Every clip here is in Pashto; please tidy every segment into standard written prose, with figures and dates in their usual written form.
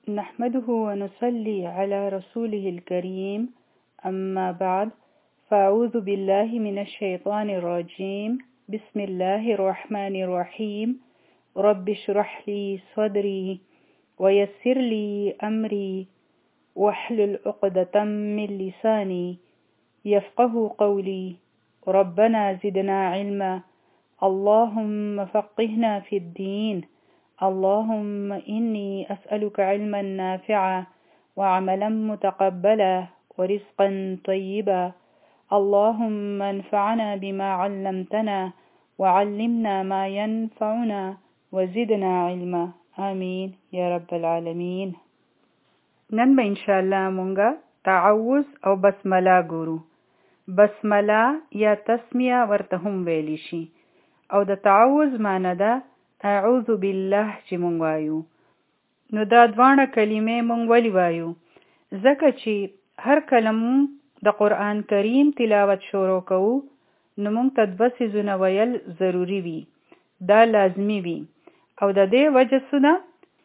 نحمده ونصلي على رسوله الكريم أما بعد فأعوذ بالله من الشيطان الرجيم بسم الله الرحمن الرحيم رب اشرح لي صدري ويسر لي أمري واحلل عقدة من لساني يفقه قولي ربنا زدنا علما اللهم فقهنا في الدين اللهم إني أسألك علما نافعا وعملا متقبلا ورزقا طيبا اللهم انفعنا بما علمتنا وعلمنا ما ينفعنا وزدنا علما آمين يا رب العالمين. نن به انشاءالله مونږه تعوذ او بسمله ګورو. بسمله یا تسمیه ورته هم ویلی شي او د تعوذ معنی ده اعوذ بالله چې مونږ وایو. نو دا دوانه کلمې مونږ ولی وایو؟ ځکه چې هر کله مونږ د قرآن کریم تلاوت شروع کوو نو مونږ ته دوه څیزونه ویل ضروري وي، دا لازمي وي. او د دې وجه څه ده؟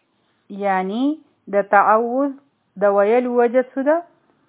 یعنی د تعوذ د ویلو وجه څه ده؟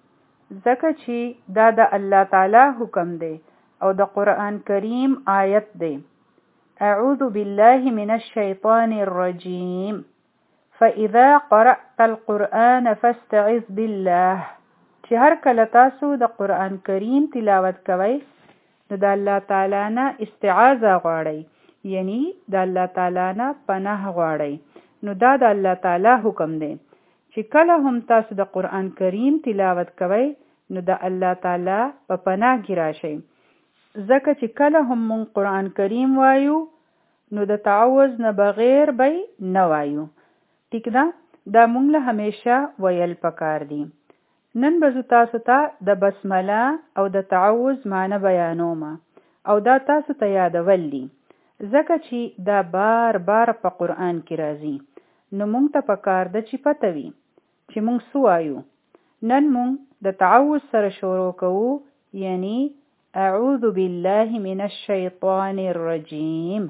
ځکه چې دا د الله تعالی حکم دی او د قرآن کریم آیت دی. أعوذ بالله من الشيطان الرجيم فإذا قرأت القرآن فاستعذ بالله. چې هر کله تاسو د قرآن کریم تلاوت کوئ نو د الله تعالی نه استعاذه غواړئ، یعنی د الله تعالی نه پناه غواړئ. نو دا د الله تعالی حکم دی چې کله هم تاسو د قرآن کریم تلاوت کوئ نو د الله تعالی په پناه کې راشئ. ځکه چې کله هم مونږ قرآن کریم وایو نو د تعوذ نه بغیر به نه وایو. ټیک ده؟ دا مونږ له همیشه ویل پکار دي. نن به زه تاسو ته د بسمله او د تعوذ معنی بیانوم او دا تاسو ته یادول دي ځکه چې دا بار بار په قرآن کې راځي. نو مونږ ته پکار ده چې پته وي چې مونږ څه وایو. نن مونږ د تعوذ سره شروع کوو، یعنی اعوذ بالله من الشیطان الرجیم.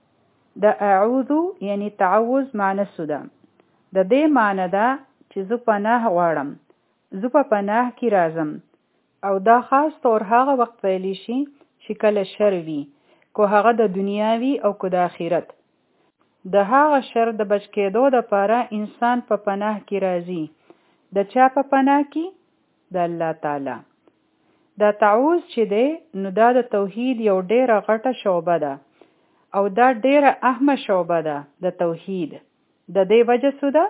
د اعوذ یعنی تعوذ معنی څه ده؟ د دې معنی ده چې زه پناه غواړم، زه په پناه کې راځم. او دا خاص طور هغه وخت ویلی شي چې کله شر وي، کو هغه د دنیا وي او کو د آخرت. د هغه شر د بچ کېدو دپاره انسان په پناه کې راځي. د چا په پناه کې؟ د الله تعالی. دا تعوذ چې دی نو دا د توحید یو ډیره غټه شعبه ده او دا ډیره اهمه شعبه ده د توحید. د دې وجه څه ده؟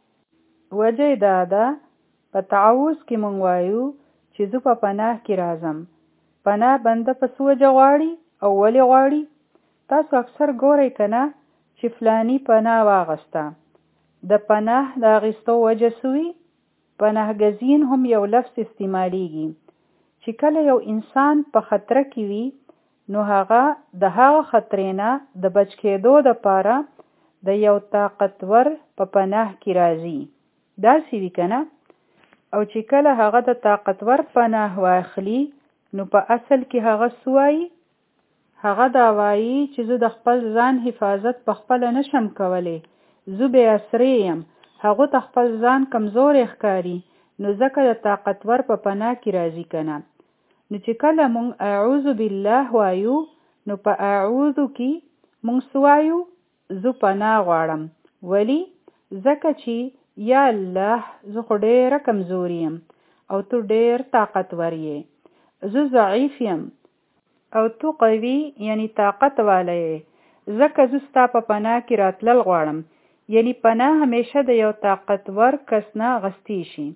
وجه دا ده په تعوذ کې مونږ وایو چې زه په پناه کې راځم. پناه بنده په څه وجه غواړي او ولې غواړي؟ تاسو اکثر ګورئ که نه چې فلانی پناه واغسته. د پناه د اخیستو وجه څه وي؟ پناه ګزین هم یو لفظ استعمالیږي چې کله یو انسان په خطره کې وي نو هغه د هغه خطرې نه د بچ کېدو دپاره د یو طاقتور په پناه کې راځي. داسې وي که نه؟ او چې کله هغه د طاقتور پناه واخلي نو په اصل کې هغه څه وایي؟ هغه دا وایي چې زه د خپل ځان حفاظت په خپله نشم کولی، زه بې اسرې یم، هغو ته خپل ځان کمزوری ښکاري، نو ځکه د طاقتور په پناه کې راځي که نه. نو چې کله مونږ اعوذ بالله وایو نو په اعوذ کې مونږ څه وایو؟ زه پناه غواړم. ولی؟ ځکه چې یا الله زه خو ډیره کمزوري یم او تو ډیر طاقتور یې، زه ضعیف یم او تو قوي یعنی طاقت والا یې، ځکه زه ستا په پناه کې راتلل غواړم. یعنی پناه همیشه د یو طاقتور کس نه اخیستی شي.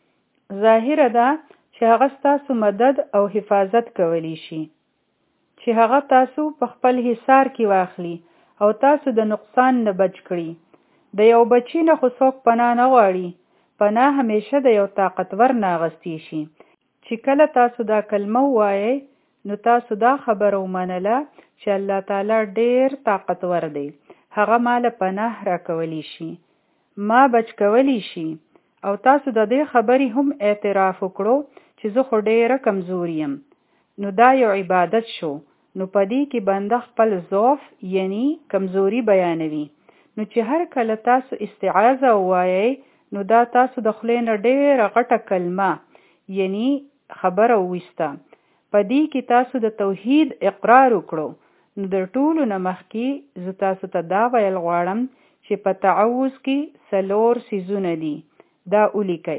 ظاهره ده چې هغه ستاسو مدد او حفاظت کولی شي، چې هغه تاسو په خپل حصار کې واخلي او تاسو د نقصان نه بچ کړي. د یو بچی نه خو څوک پناه نه غواړي، پناه همیشه د یو طاقتور نه اخیستی شي. چې کله تاسو دا کلمه ووایئ نو تاسو دا خبره ومنله چې الله تعالی ډیر طاقتور دی، هغه ماله پناه راکولی شي، ما بچ کولی شي. او تاسو د دې خبرې هم اعتراف وکړو چې زه خو ډیره کمزوري یم. نو دا یو عبادت شو. نو پدې کې بنده خپل ضعف یعنی کمزوري بیانوي. نو چې هر کله تاسو استعاذه ووایئ نو دا تاسو د خولې نه ډېره غټه کلمه یعنی خبره وویسته. په دې کې تاسو د توحید اقرار وکړو. نو د ټولو نه مخکې زه تاسو ته دا ویل غواړم چې په تعوذ کې 4 څیزونه دي. دا ولیکئ.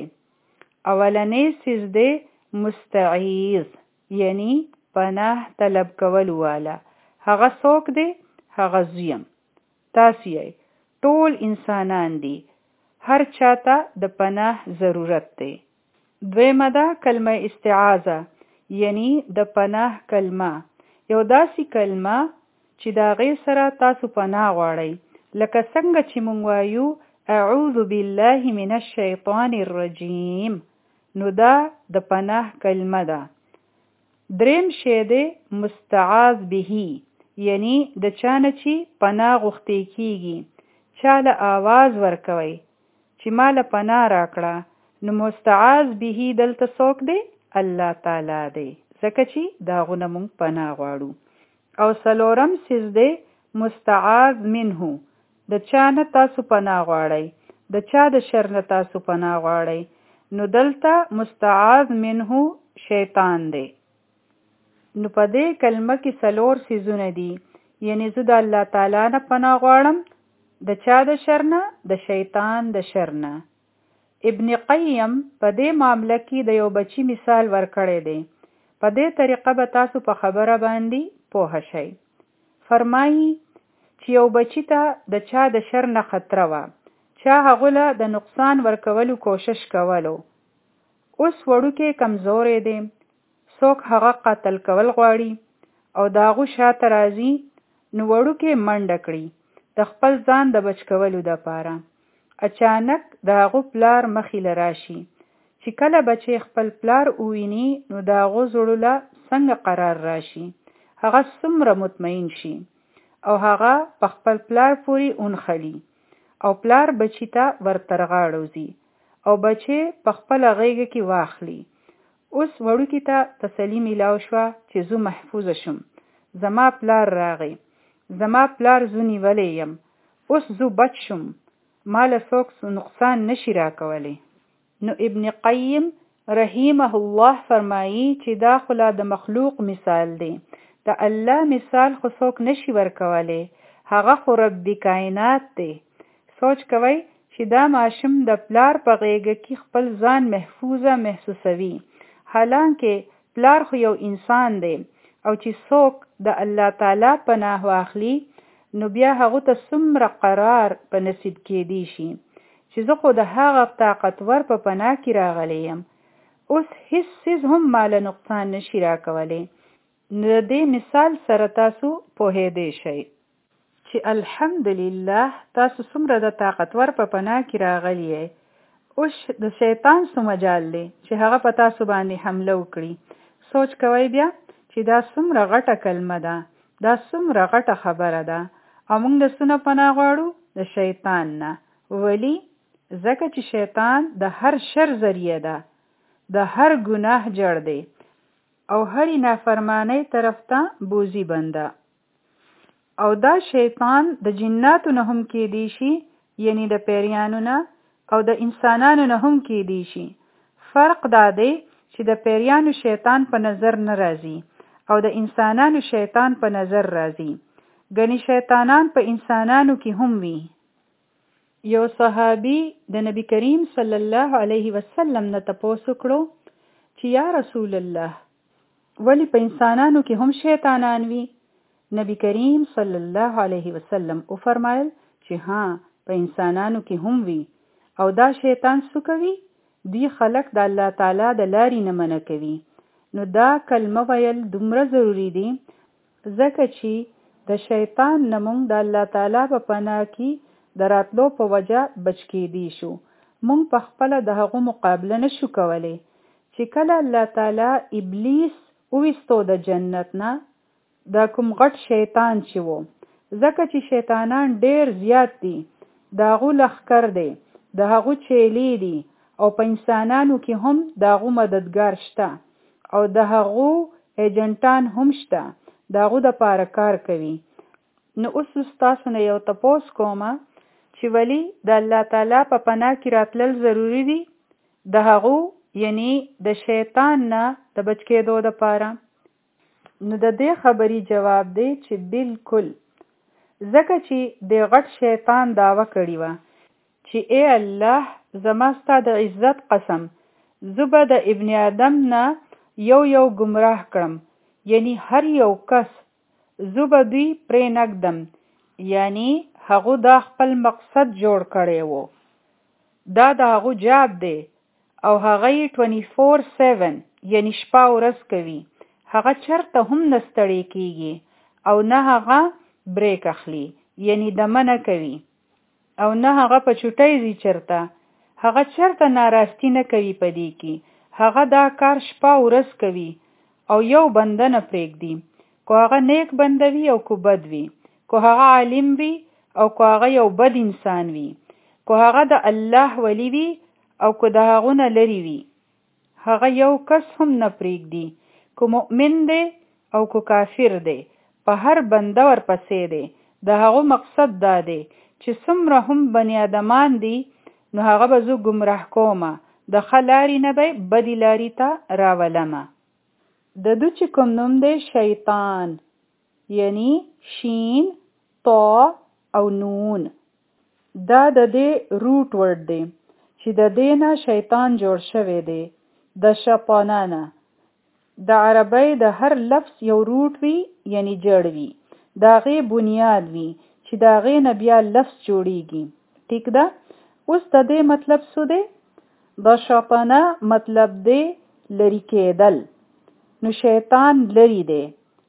اولنی څیز دی مستعیذ یعنی پناه طلب کول والا. هغه څوک دی؟ هغه زویم. تاسو یې ټول انسانان دي. هر چاته د پناه ضرورت دی. دویمه ده کلمه استعاذه یعنی د پناه کلمه. یو داسې کلمه چې د هغې سره تاسو پناه غواړئ. لکه څنګه چې مونږ وایو اعوذ بالله من الشیطان الرجیم. نو دا د پناه کلمه ده. دریم شی دی مستعاذ به یعنی د چانه چې پناه غوښتل کیږي. چاله آواز ورکوي چې مال پناه راکړه. نو مستعاذ به دلته څوک دی؟ الله تعالی دی. ځکه چې داغونه مونږ پناه غواړو. او څلورم څیز دی مستعاذ منه. د چا نه تاسو پناه غواړئ. د چا د شر نه تاسو پناه غواړئ. نو دلته مستعاذ منه شیطان دی. نو په دې کلمه کې 4 څیزونه دي. یعنی زه د الله تعالی نه پناه غواړم. د چا د شر نه؟ د شیطان د شر نه. ابن قیم په دې معامله کې د یو بچی مثال ورکړی دی. په دې طریقه به تاسو په خبره باندې پوه شئ. فرمایي چې یو بچی ته د چا د شر نه خطره وه. چا هغه له د نقصان ورکولو کوشش کولو. اوس وړوکی کمزوری دی. څوک هغه قتل کول غواړي او د هغو شاته راځي. نو وړوکی منډه کړي د خپل ځان د بچ کولو دپاره. اچانک د هغو پلار مخې له راشي. چې کله بچی خپل پلار وویني نو د هغو زړه له څنګه قرار راشي. هغه څومره مطمئن شي او هغه په خپل پلار پورې اونخلي او پلار بچی ته ورترغاړوزي او بچی په خپل غیږه کې واخلي. اوس وړوکی ته تسلی میلاو شوه چې زه محفوظ شم. زما پلار راغی. زما پلار زه نیولی یم. اوس زه بچ شم. مال څوک نقصان نشي راکولی. نو ابن قیم رحمه الله فرمایی چې دا خو لا د مخلوق مثال دی. د الله مثال خو څوک نشي ورکولی. هغه خو رب کائنات دی. سوچ کوئ چې دا ماشوم د پلار په غیږه کې خپل ځان محفوظه محسوسوي. حالانکه پلار خو یو انسان دی او چې څوک د الله تعالی پناه واخلي نو بیا هغه ته څومره قرار په نصیب کېدی شي چې زه خو د هغه طاقتور په پناه کې راغلی یم. اوس هیڅ څیز هم مال نقصان نشي راکولی. نو د دې مثال سره تاسو پوهېدی شئ چې الحمدلله تاسو څومره د طاقتور په پناه کې راغلی یئ. اوس د شیطان څه مجال دی چې هغه په تاسو باندې حمله وکړي. سوچ کوئ بیا چې دا څومره غټه کلمه ده. دا څومره غټه خبره ده. او موږ د څه نه پناه غواړو؟ د شیطان نه. ولی؟ ځکه چې شیطان د هر شر ذریعه ده. د هر ګناه جړ دی او هرې نافرمانی طرف ته بوزي بنده. او دا شیطان د جناتو نه هم کېدی شي یعنی د پیریانو نه او د انسانانو نه هم کېدی شي. فرق دا دی چې د پیریانو شیطان په نظر نه راځي او د انسانانو شیطان په نظر راځي. ګنې شیطانان په انسانانو کې هم وي. یو صحابي د نبی کریم صلی الله علیه وسلم نه تپوس وکړو چې یا رسول الله ولی په انسانانو کې هم شیطانان وي؟ نبی کریم صلی الله علیه وسلم او فرمایل چې ها په انسانانو کې هم وي. او دا شیطان څه کوي؟ دی خلق د الله تعالی د لارې نه منع کوي. نو دا کلمه ویل دومره ضروری دي ځکه چې د شیطان نه مونږ د الله تعالی په پناه کې د راتلو په وجه بچ کېدی شو. مونږ په خپله د هغو مقابله نشو کولی. چې کله الله تعالی ابلیس وویستو د جنت نه دا کوم غټ شیطان چې وو. ځکه چې شیطانان ډیر زیات دي. د هغو لښکر دی. د هغو چیلی دي او په انسانانو کې هم د هغو مددګار شته او د هغو ایجنټان هم شته. د هغو دپاره کار کوي. نو اوس تاسو نه یو تپوس کومه چې ولی د الله تعالی په پناه کې راتلل ضروری دي د هغو یعنی د شیطان نه د بچ کېدو دپاره. نو د دې خبرې جواب دی چې بالکل، ځکه چې د غټ شیطان دعوه کړې وه چې ای الله زما ستا د عزت قسم، زه به د ابن آدم نه یو گمراه کړم، یعنی هر یو کس زه به دوی پرې نږدم. یعنی هغو دا خپل مقصد جوړ کړی وو، دا د هغو جاب دی او هغه یې 24/7 یعنی شپه ورځ کوي. هغه چرته هم نه ستړی کیږي او نه هغه بریک اخلي یعنی دمه نه کوي او نه هغه په چوټۍ ځي چرته، هغه چرته ناراستی نه کوي. په دې کې هغه دا کار شپه ورځ کوي او یو بنده نه پرېږدي، کو هغه نیک بنده وي او کو بد وي، کو هغه عالم وي او کو هغه یو بد انسان وي، کو هغه د الله ولی وي او کو د هغه نه لري وي، هغه یو کس هم نه پرېږدي، کو مؤمن دی او کو کافر دی، په هر بنده ورپسې دی. د هغه مقصد دا دی چې څومره هم بني آدمان دي نو هغه به زه ګمراه کومه، د ښه لارې نه به بدې لارې ته راولمه. د دو چې کوم نوم دی شیطان، یعنی شین، طا او نون، دا د دې روټ ورډ دی چې د دې نه شیطان جوړ شوی دی، د شطانه نه. د عربی د هر لفظ یو روټ وي یعنی جړ وي، د هغې بنیاد وي چې د هغې نه بیا لفظ جوړیږي. ټیک ده؟ اوس د دې مطلب څه دی؟ د شطانه مطلب دی لري کېدل. نو شیطان لري دی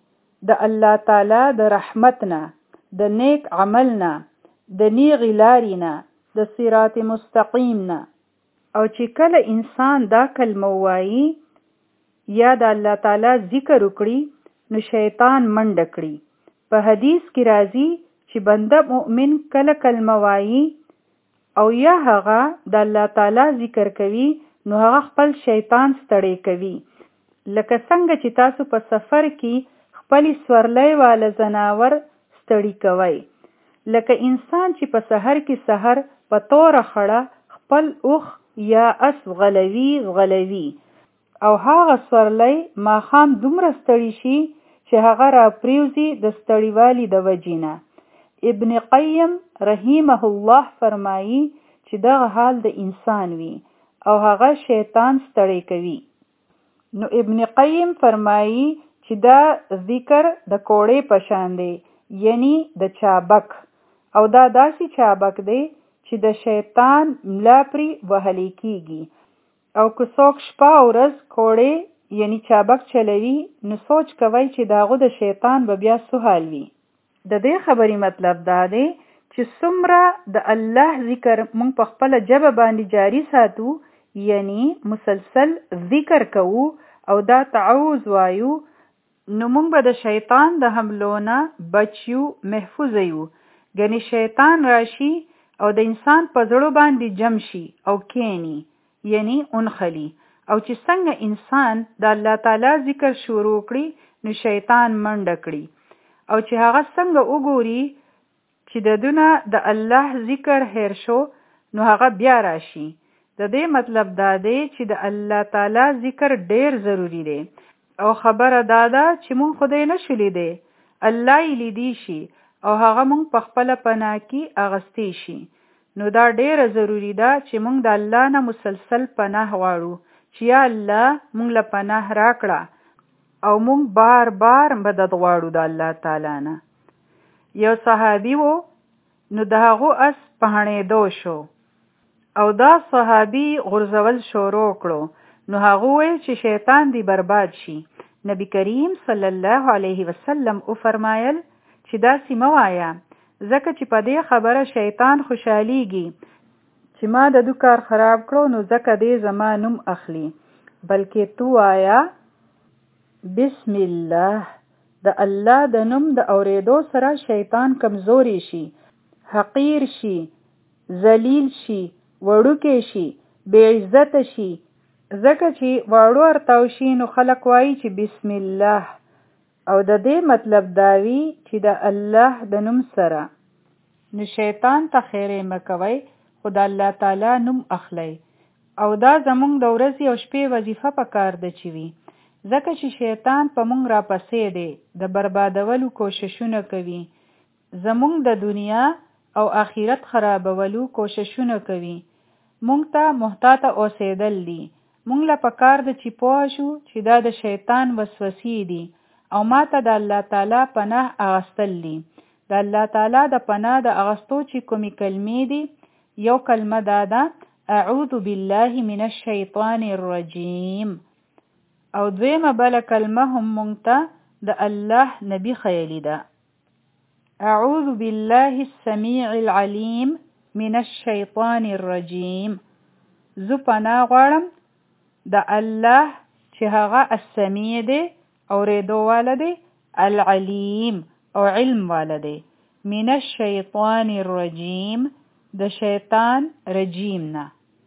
د الله تعالی د رحمت نه، د نیک عمل نه، د نیغې لارې نه، د صراط مستقیم نه. او چې کله انسان دا کلمه وایي یا د الله تعالی ذکر وکړي نو شیطان منډه کړي. په حدیث کې راځي چې بنده مؤمن کله کلمه وایي او یا هغه د الله تعالی ذکر کوي نو هغه خپل شیطان ستړی کوي. لکه څنګه چې تاسو په سفر کې خپل سورلۍ والا زناور ستړي کوي، لکه انسان چې په سحر کې سحر په توره خړه خپل اوخ یا اس غلوي او هغه سورلۍ ماښام دومره ستړي شي چې هغه را پریوزي د ستړیوالي د وجې نه. ابن قیم رحمه الله فرمایي چې دغه حال د انسان وي او هغه شیطان ستړی کوي. نو ابن قیم فرمایي چې دا ذکر د کوړې په شان دی، یعنی د چابک، او دا داسې چابک دی چې د شیطان ملا پرې وهلی کیږي. او که څوک شپه او ورځ کوړې یعنی چابک چلوي نو سوچ کوي چې داغه د شیطان به بیا څه حال وي. د دې خبرې مطلب دا دی چې څومره د الله ذکر مونږ په خپله ژبه باندې جاری ساتو، یعنی مسلسل ذکر کوو او دا تعوذ وایو، نو مونږ به د شیطان د حملو نه بچیو، محفوظ یو. ګنې شیطان راشي او د انسان په زړه باندې جم شي او کینی، یعنی انخلی. او چې څنګه انسان د الله تعالی ذکر شروع کړي نو شیطان منډه کړي، او چې هغه څنګه وګوري چې د دونه د الله ذکر هیر شو نو هغه بیا راشي. د دې مطلب دا دی چې د الله تعالی ذکر ډیر ضروری دی او خبره دا ده چې مونږ خدای نشو لیدی، الله یې لیدی شي او هغه مونږ په خپله پناه کې اغستی شي. نو دا ډیره ضروری ده چې مونږ د الله نه مسلسل پناه غواړو چې یا الله مونږ له پناه راکړه، او مونږ بار بار مدد غواړو د الله تعالی نه. یو صحابي وو، نو د هغو اس په هڼېدو شو او دا صحابي غرزول شروع کړو، نو هغه وویل چې شیطان دی برباد شي. نبی کریم صلی الله علیه وسلم او فرمایل چې داسې مه وایه، ځکه چې په دې خبره شیطان خوشحالیږي چې ما د دو کار خراب کړو نو ځکه دې زما نوم اخلي، بلکې تو وایا بسم الله. د الله د نوم د اورېدو سره شیطان کمزوري شي، حقیر شي، ذلیل شي، وړوکی شي، بے عزت شي. ځکه چې واړو ارتاو شي نو خلق وایي چې بسم الله، او د دې مطلب داوی چې د الله د نوم سره. نو شیطان ته خیرې مکوئ، خو د الله تعالی نوم اخلئ. او دا زمونږ د ورځې او شپې وظیفه پکار ده چې وي، ځکه چې شیطان په مونږ راپسې دی، د بربادولو کوششونه کوي، زمونږ د دنیا او آخرت خرابولو کوششونه کوي. مونږ ته محتاط اوسېدل دي. مونږ له پکار ده چې پوه شو چې دا د شیطان وسوسې دي او ماته د الله تعالی پناه اغستل دي. د الله تعالی د پناه د اغستو چې کومې کلمې دي، یو کلمه دا ده اعوذ بالله من الشیطان الرجیم، او دویمه بله کلمه هم مونږ ته د الله نبی خیلی ده. اعوذ بالله السمیع العلیم من الشیطان الرجیم. زو پناه غواړم د الله چې هغه السمیع دی، اوریدو والا دی، العلیم او علم والا دی، من الشیطان الرجیم د شیطان رجیم نه.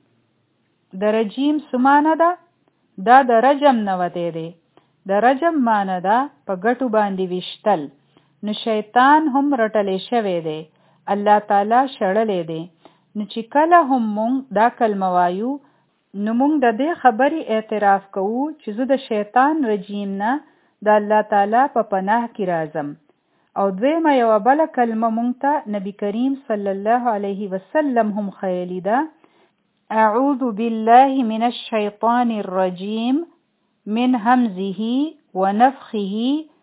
د رجیم سمانه ده؟ دا د رجم نه وتی دی. د رجم معنی ده په ګټو باندې ویشتل. نو شیطان هم رټلی شوی دی، الله تعالی شړلی دی. نو چې کله هم مونږ دا کلمه وایو، نو مونږ د دې خبرې اعتراف کوو چې زه د شیطان رجیم نه د الله تعالی په پناه کې راځم. او دویمه یوه بله کلمه مونږ ته نبی کریم صلی الله علیه وسلم هم خیلی ده، اعوذ بالله من الشیطان الرجیم من همزه ونفخه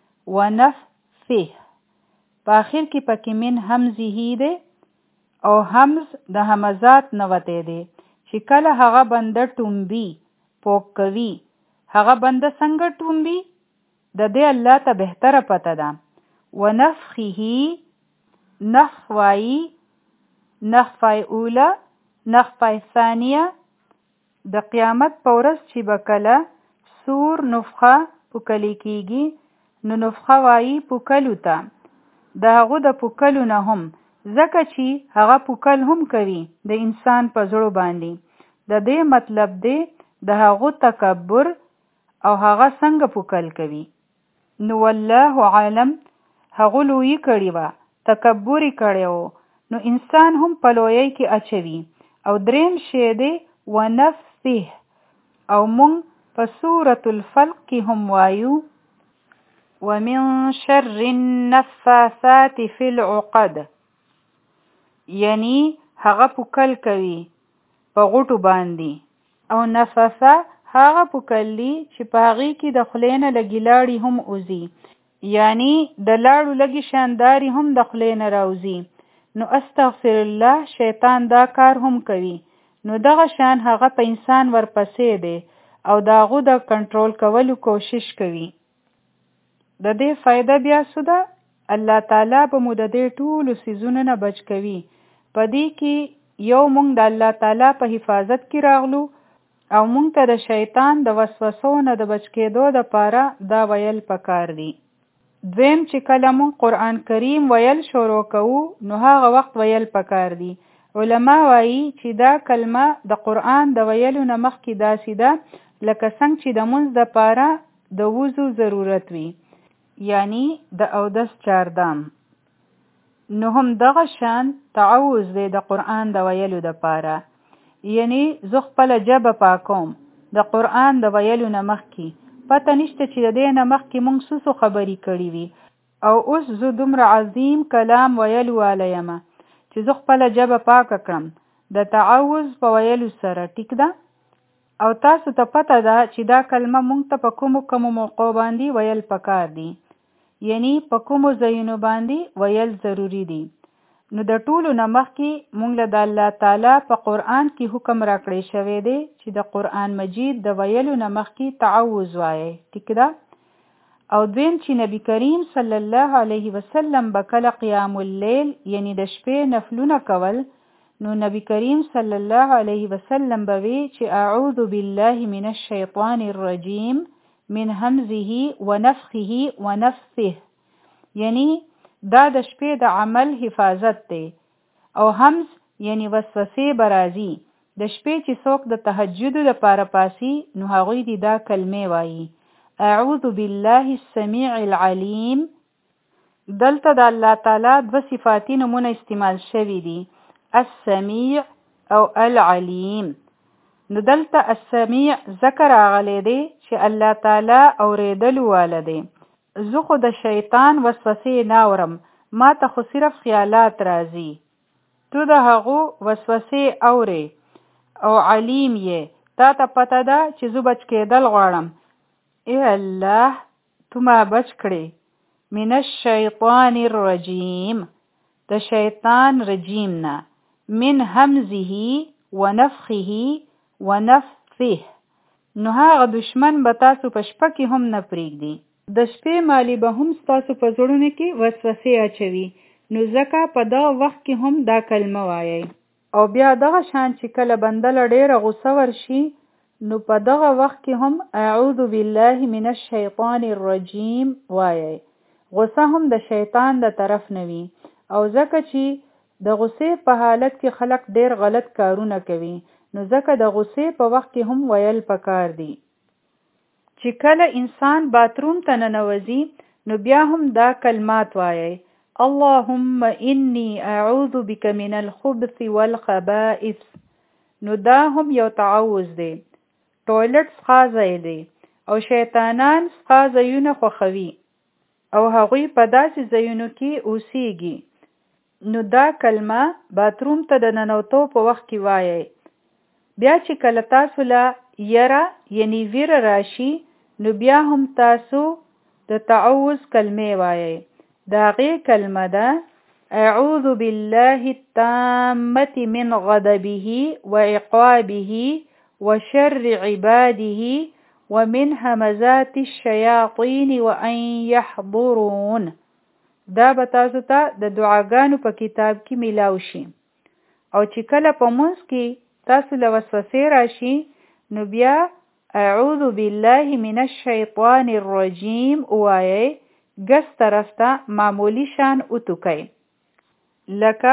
ونفثه. په آخر کې پکې من همزه دی، او همز د همزات نه وتی دی چې کله هغه بنده ټومبي پوک کوي. هغه بنده څنګه ټومبي د دې الله ته بهتره پته ده. ونفخه نفخ وایي، نفخه اوله، نفخه ثانیه. د قیامت په ورځ چې به کله سور نفخه پوکلی کیږي، نو نفخه وایي پوکلو ته. د هغه د پوکلو نه هم، ځکه چې هغه پوکل هم کوي د انسان په زړه باندې. د دې مطلب دی د هغه تکبر او هغه څنګه پوکل کوي. نو والله عالم هغه لوی کړی و، تکبر کړی و، نو انسان هم په لویۍ کې اچوي. او دریم شی دی ونفثه، او مونږ په سورة الفلق کې هم وایو ومن شر النفاثات فی العقد، یعنی هغه پوکل کوي په غوټو باندې. او نفثه هغه پوکل دی چې په هغې کې د خولې نه لږې لاړې هم اوځي، یعنی د لاړو لږې شانداري هم د خولې نه راوځي. نو استغفر الله، شیطان دا کار هم کوي. نو دغه شان هغه په انسان ورپسې دی او د هغه د کنټرول کولو کوشش کوي. د دې فایده بیا څه ده؟ الله تعالی به مو د دې ټولو څیزونو نه بچ کوي. په دې کې یو مونږ د الله تعالی په حفاظت کې راغلو، او مونږ ته د شیطان د وسوسو نه د بچ کېدو دپاره دا ویل پکار دي. دویم چې کله مونږ قرآن کریم ویل شروع کوو، نو هغه وخت ویل پکار دي. علما وایي چې دا کلمه د قرآن د ویلو نه مخکې داسې ده لکه څنګه چې د مونځ دپاره د وضو ضرورت وي، یعنی د اودس چاردام. نو هم دغه شان تعوذ دی د قرآن د ویلو دپاره، یعنی زه خپله ژبه پاکوم د قرآن د ویلو نه مخکې. پته نشته چې د دې نه مخکې مونږ څه خبرې کړي وي، او اوس زه دومره عظیم کلام ویلو والی یم چې زه خپله ژبه پاکه کړم د تعوذ په ویلو سره. ټیک ده؟ او تاسو ته پته ده چې دا کلمه مونږ ته په کومو موقعو باندې ویل پکار دي، یعنی په کومو ځایونو باندې ویل ضروری دي. نو د ټولو نه مخکې مونږ له د الله تعالی په قرآن کې حکم راکړی شوی دی چې د قرآن مجید د ویلو نه مخکې تعوذ وایي. ټیک ده؟ او دویم چې نبی کریم صلی الله علیه وسلم به کله قیام اللیل یعنی د شپې نفلونه کول، نو نبی کریم صلی الله علیه وسلم به وی چې اعوذ بالله من الشیطان الرجیم من همزه ونفخه ونفثه، یعنی دا د شپې د عمل حفاظت دی. او همز یعنی وسوسې برازي. د شپې چې څوک د تهجد لپاره پاسي، نو هغوی دې دا کلمې وایي اعوذ بالله السمیع العلیم دلته د الله تعالی دوه صفاتی نمونه استعمال شوي دي، السمیع او العلیم. نو دلته السمیع ذکر راغلی دی چې الله تعالی اوریدلو والا دی. زه خو د شیطان وسوسې نه اورم، ما ته خو صرف خیالات راځي. تو د هغو وسوسې اورې او علیم یې، تا ته پته ده چې زه بچ کېدل غواړم. ای الله تو ما بچ کړې من الشیطان الرجیم، د شیطان رجیم نه، من همزه ونفخه ونفثه. نو هغه دشمن به تاسو په شپه کې هم نه پرېږدي. د شپې مالی به هم ستاسو په زړونو کې وسوسې اچوي. نو ځکه په دغه وخت کې هم دا کلمه وایي. او بیا دغه شان چې کله بنده له ډېره غوسه ورشي، نو په دغه وخت کې هم اعوذ بالله من الشیطان الرجیم وایي. غوسه هم د شیطان د طرف نه وي. او ځکه چې د غوسې په حالت کې خلک ډېر غلط کارونه کوي، نو ځکه د غوسې په وخت کې هم ویل پکار دي. چې کله انسان باتروم ته ننوځي، نو بیا هم دا کلمات وایي. اللهم انی اعوذ بک من الخبث والخبائث. نو دا هم یو تعوذ دی. ټویلټ څخه ځای دی او شیطانان څخه ځایونه خوښوي او هغوی په داسې ځایونو کې اوسیږي. نو دا کلمه باتروم ته د ننوتو په وخت کې وایي. بیا چې کله تاسو له یره یعنی ویره راشي، نو بیا هم تاسو د تعوذ کلمې وایي. دا هغې کلمه ده اعوذ بالله التامة من غضبه وعقابه وشر عباده ومن همزات الشیاطین وان یحضرون. دا به تاسو ته د دعاګانو په کتاب کې میلاو شي. او چې کله په منځ کې تاسو له وسوسې راشي، نو بیا اعوذ بالله من الشیطان الرجیم وایي. ګس طرف ته معمولی شان اتوکئ، لکه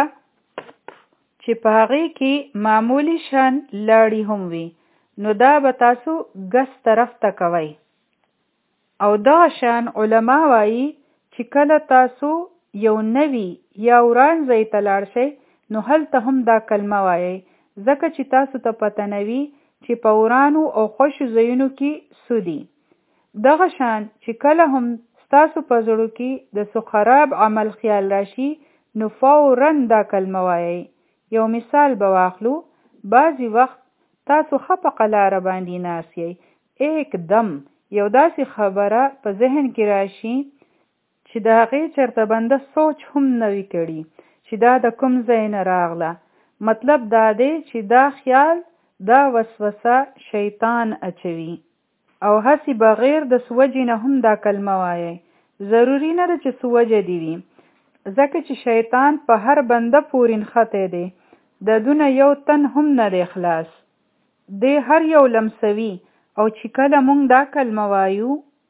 چې په هغې کې معمولی شان لاړې هم وي، نو دا به تاسو ګس طرف ته کوئ. او دغه شان علما وایي چې کله تاسو یو نوي یا وران ځای ته لاړ شئ، نو هلته هم دا کلمه وایئ، ځکه چې تاسو ته پته نه وي چې په ورانو او خوشو ځایونو کې څه دي. دغه شان چې کله هم ستاسو په زړه کې د څه خراب عمل خیال راشي، نو فوراً دا کلمه وایئ. یو مثال به واخلو. بعضې وخت تاسو ښه په قلاره باندې ناست یئ، ایکدم یو داسې خبره په ذهن کې راشي چې د هغې چېرته بنده سوچ هم نه وي کړي چې دا د کوم ځای نه راغله. مطلب دا دی چې دا خیال، دا وسوسه شیطان اچوي. او هسې بغیر د سوجې نه هم دا کلمه وایي. ضروري نه ده چې سوجه دي وي، ځکه چې شیطان په هر بنده پورې نښتی دی. د دونه یو تن هم نه دی خلاص. دی هر یو لمسوي. او چې کله مونږ دا کلمه وایو،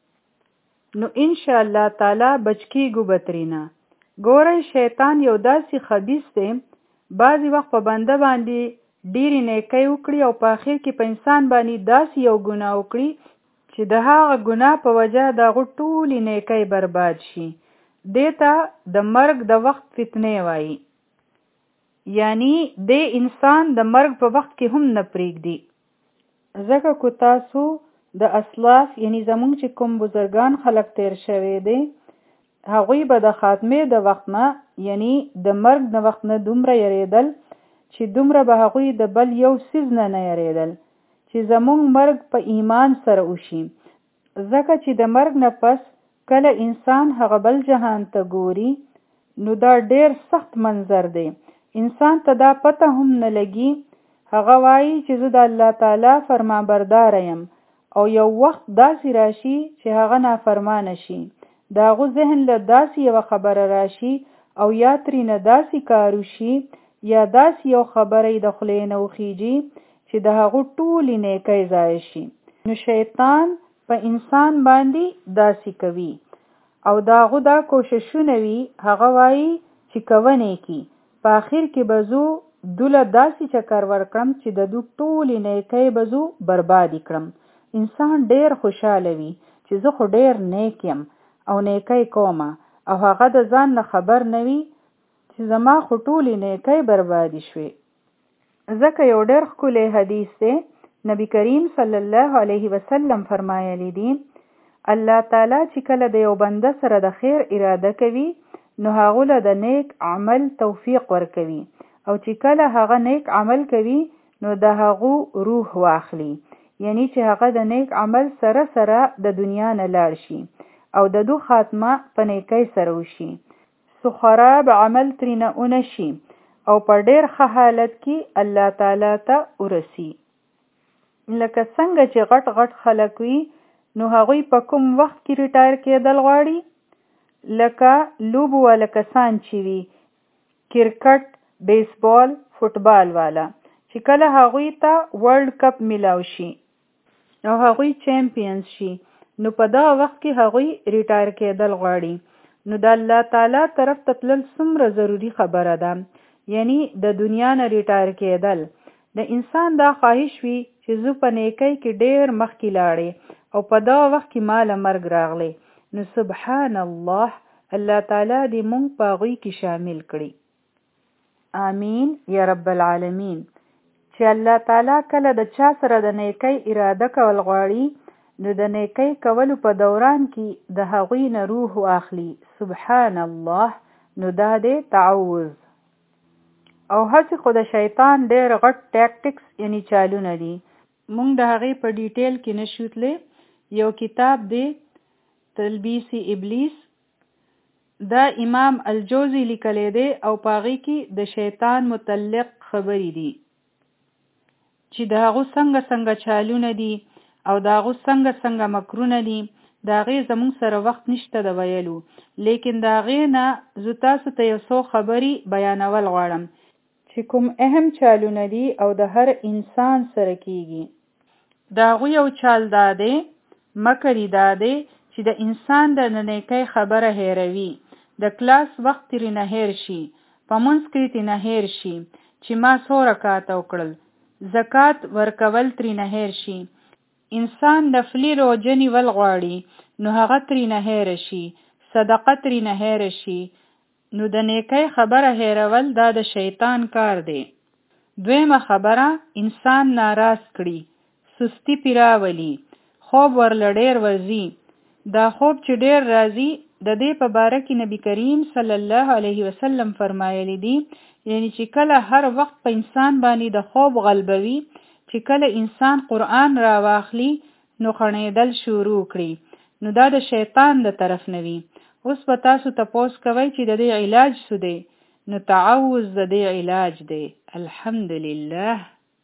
نو انشاءالله تعالی بچ کېږو به ترېنه. ګورئ شیطان یو داسې خبیث دی، بعضې وخت په بنده باندې ډېرې نیکۍ وکړي او په اخر کې په انسان باندې داسې یو ګناه وکړي چې د هغه ګناه په وجه د هغه ټولې نیکۍ برباد شي. دې ته د مرګ د وخت فتنې وایي. یعنی د انسان د مرګ په وخت کې هم نه پرېږدي. ځکه کو تاسو د اسلاف یعنی زمونږ چې کوم بزرگان خلق تیر شوی دی، هغوی به د خاتمې د وخت نه یعنی د مرګ د وخت نه دومره یریدل چې دومره به هغوی د بل یو څیز نه یریدل چې زمونږ مرګ په ایمان سره وشي. ځکه چې د مرګ نه پس کله انسان هغه بل جهان ته ګوري، نو دا ډیر سخت منظر دی. انسان ته دا پته هم نه لګي. هغه وایي چې زه د الله تعالی فرمانبردار یم، او یو وخت داسې راشي چې هغه نافرمانه شي. د هغه ذهن له داسې یوه خبره راشي او یا ترېنه داسې کار وشي یا داسې یو خبره یې د خولې نه وخیږي چې د هغه ټولې نیکۍ ضایع شي. نو شیطان په انسان باندې داسې کوي او د هغه دا کوششونه وي. هغه وایي چې کوه نیکي، په آخر کې به زه دوله داسې چکر ورکړم چې د دو ټولې نیکۍ به زه بربادي کړم. انسان ډیر خوشحاله وي چې زه خو ډیر نیک یم او نیکۍ کومه، او هغه د ځان نه خبر نه وي چې زما خو ټولې نیکۍ بربادي شوې. ځکه یو ډېر ښکلی حدیث دی. نبی کریم صلی الله علیه وسلم فرمایلی دي الله تعالی چې کله د یو بنده سره د خیر اراده کوي نو هغه له د نیک عمل توفیق ورکوي، او چې کله هغه نیک عمل کوي نو د هغه روح واخلي، یعنی چې هغه د نیک عمل سره سره د دنیا نه لاړ شي او د دو خاتمه په نیکۍ سره وشي، سو خراب عمل ترینه اونشي او په ډېر ښه حالت کې الله تعالی ته ورسی. لکه څنګه چې غټ غټ خلک وي نو هغوی په کوم وخت کې ریټایر کېدل غواړي؟ لکه لوبو والا کسان چې وي، کرکټ، بیسبال، فوټبال والا، چې کله هغوی ته ورلد کپ میلاو شي او هغوی چیمپینز شي نو په دغه وخت کې هغوی ریټایر کېدل غواړي. نو د الله تعالی طرف ته تلل څومره ضروری خبره ده، یعنی د دنیا نه ریټایر کېدل. د انسان دا خواهش وي چې زه په نیکۍ کې ډېر مخکې لاړې او په دغه وخت کې ماله مرګ راغلی، نو سبحان الله، الله تعالی دې مونږ په هغوی کې شامل کړي. آمین یا رب العالمین. چې الله تعالی کله د چا سره د نیکۍ اراده کول غواړي نو د نیکۍ کولو په دوران کې د هغوی نه روح واخلي. سبحان الله. نو دا دی تعوذ. او هڅې خو د شیطان ډېر غټ ټیکټکس یعنی چالونه دي. مونږ د هغې په ډیټیل کې نشو تللی. یو کتاب دی تلبیس ابلیس، دا امام الجوزی لیکلی دی او په هغې کې د شیطان متعلق خبرې دي چې د هغو څنګه چالونه دي او د هغو څنګه مکرونه دي. د هغې زموږ سره وخت نشته د ویلو، لیکن د هغې نه زه تاسو ته یو څو خبرې بیانول غواړم چې کوم اهم چالونه دي او د هر انسان سره کیږي. د هغو یو چال دا دی، مکرې دا دی چې د انسان د نیکۍ خبره هیروي، د کلاس وخت ترې نه هیر شي، په منځ کې ترې نه هیر شي چې ما څو رکعاته وکړل، زکات ورکول ترې نه هیر شي، انسان نفلي روژه نیول غواړي نو هغه ترې نه هیر شي، صدقه ترې نه هیر شي. نو د نیکۍ خبره هیرول دا د شیطان کار دی. دویمه خبره، انسان ناراض کړي، سستی پې راولي، خوب ورله ډېر ورځي. دا خوب چې ډېر راځي د دې په باره کې نبی کریم صلی الله علیه وسلم فرمایلی دي، یعنی چې کله هر وخت په انسان باندې د خوب غلبوي، چې کله انسان قرآن را واخلي نو خڼېدل شروع کړي، نو دا د شیطان د طرف نه وي. اوس به تاسو تپوس کوئ چې د دې علاج څه دی؟ نو تعوذ د دې علاج دی. الحمدلله.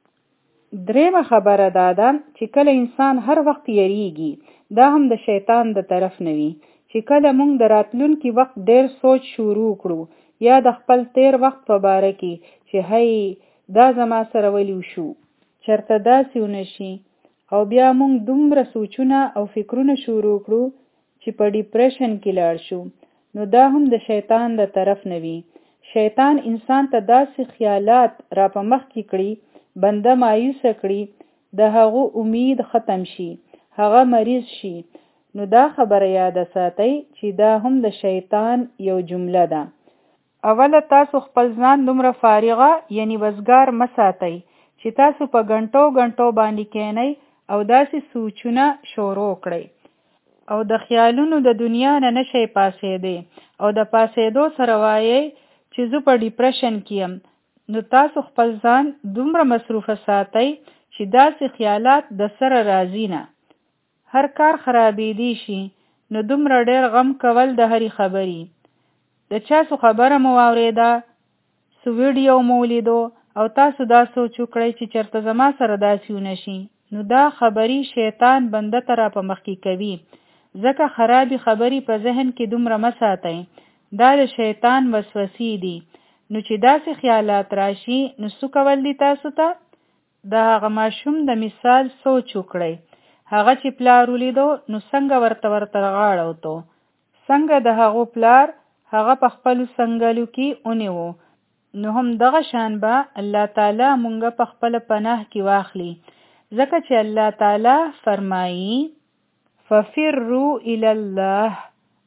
دریمه خبره دا ده چې کله انسان هر وخت یریږي، دا هم د شیطان د طرف نه وي. چې کله مونږ د راتلونکي وخت ډېر سوچ شروع کړو یا د خپل تیر وخت په باره کې چې هی دا زما سره ولی وشو، چرته داسې ونشي، او بیا مونږ دومره سوچونه او فکرونه شروع کړو چې په ډیپریشن کې لاړ شو، نو دا هم د شیطان د طرف نه وي. شیطان انسان ته داسې خیالات را په مخ کې کړي، بنده مایوسه کړي، د هغو امید ختم شي، هغه مریض شي. نو دا خبره یاد ساتئ چې دا هم د شیطان یو جمله ده. اوله تاسو خپل ځان دومره فارغه یعنی وزګار مساتئ چې تاسو په غنټو باندې کینئ او داسې سوچونه شروع کړئ او د خیالونو د دنیا نه نشئ پاسېدئ او د پاسېدو سره وایئ چې زه په ډیپریشن کې یم. نو تاسو خپل ځان دومره مصروفه ساتئ چې داسې خیالات د سره راځي نه. هر کار خرابېدی شي نو دومره ډېر غم کول د هرې خبرې. د چا څو خبره مو واورېده، څو ویډیو مو ولیدو او تاسو دا سوچ وکړئ چې چېرته زما سره داسې ونشي، نو دا خبرې شیطان بنده ته را په مخکې کوي. ځکه خرابې خبرې په ذهن کې دومره مه ساتئ، دا د شیطان وسوسې دي. نو چې داسې خیالات راشي نو څه کول دي تاسو ته؟ د هغه ماشوم د مثال سوچ وکړئ. هغه چې پلار ولیدو نو څنګه ورته غاړه وتو، څنګه د هغو پلار هغه په خپلو څنګلو کې ونیو، نو هم دغه شان به الله تعالی مونږ په خپل پناه کې واخلي. ځکه چې الله تعالی فرمایي ففروا الی الله،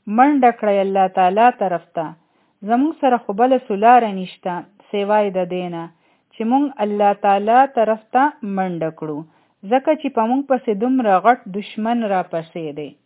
منډه کړئ الله تعالی طرف ته. زمونږ سره خو بله سولاره نشته سوای د دینه چې مونږ الله تعالی طرف ته منډه کړو، ځکه چې په مونږ پسې دومره غټ دشمن را پسې دی.